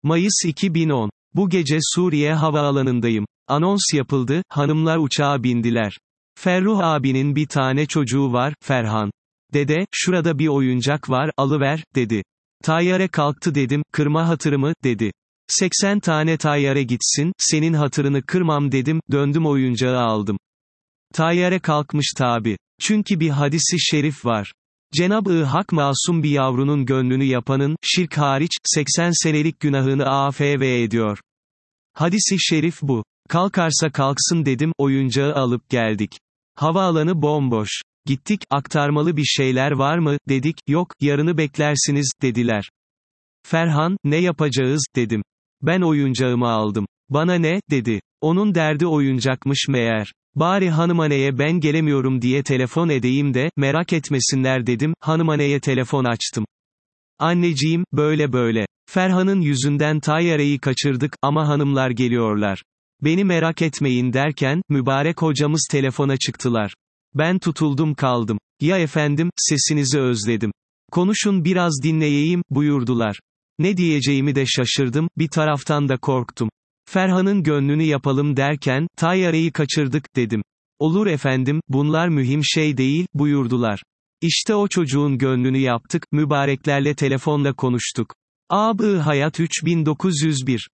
Mayıs 2010. Bu gece Suriye havaalanındayım. Anons yapıldı, hanımlar uçağa bindiler. Ferruh abinin bir tane çocuğu var, Ferhan. Dede, şurada bir oyuncak var, alıver, dedi. Tayyare kalktı dedim, kırma hatırımı, dedi. 80 tane tayyare gitsin, senin hatırını kırmam dedim, döndüm oyuncağı aldım. Tayyare kalkmış tabi. Çünkü bir hadisi şerif var. Cenab-ı Hak masum bir yavrunun gönlünü yapanın, şirk hariç, 80 senelik günahını affv ediyor. Hadisi şerif bu. Kalkarsa kalksın dedim, oyuncağı alıp geldik. Havaalanı bomboş. Gittik, aktarmalı bir şeyler var mı, dedik, yok, yarını beklersiniz, dediler. Ferhan, ne yapacağız, dedim. Ben oyuncağımı aldım. Bana ne, dedi. Onun derdi oyuncakmış meğer. Bari hanımaneye ben gelemiyorum diye telefon edeyim de, merak etmesinler dedim, hanımaneye telefon açtım. Anneciğim, böyle böyle. Ferhan'ın yüzünden tayyareyi kaçırdık, ama hanımlar geliyorlar. Beni merak etmeyin derken, mübarek hocamız telefona çıktılar. Ben tutuldum kaldım. Ya efendim, sesinizi özledim. Konuşun biraz dinleyeyim, buyurdular. Ne diyeceğimi de şaşırdım, bir taraftan da korktum. Ferhan'ın gönlünü yapalım derken, tayyareyi kaçırdık, dedim. Olur efendim, bunlar mühim şey değil, buyurdular. İşte o çocuğun gönlünü yaptık, mübareklerle telefonla konuştuk. Ab-ı Hayat 3901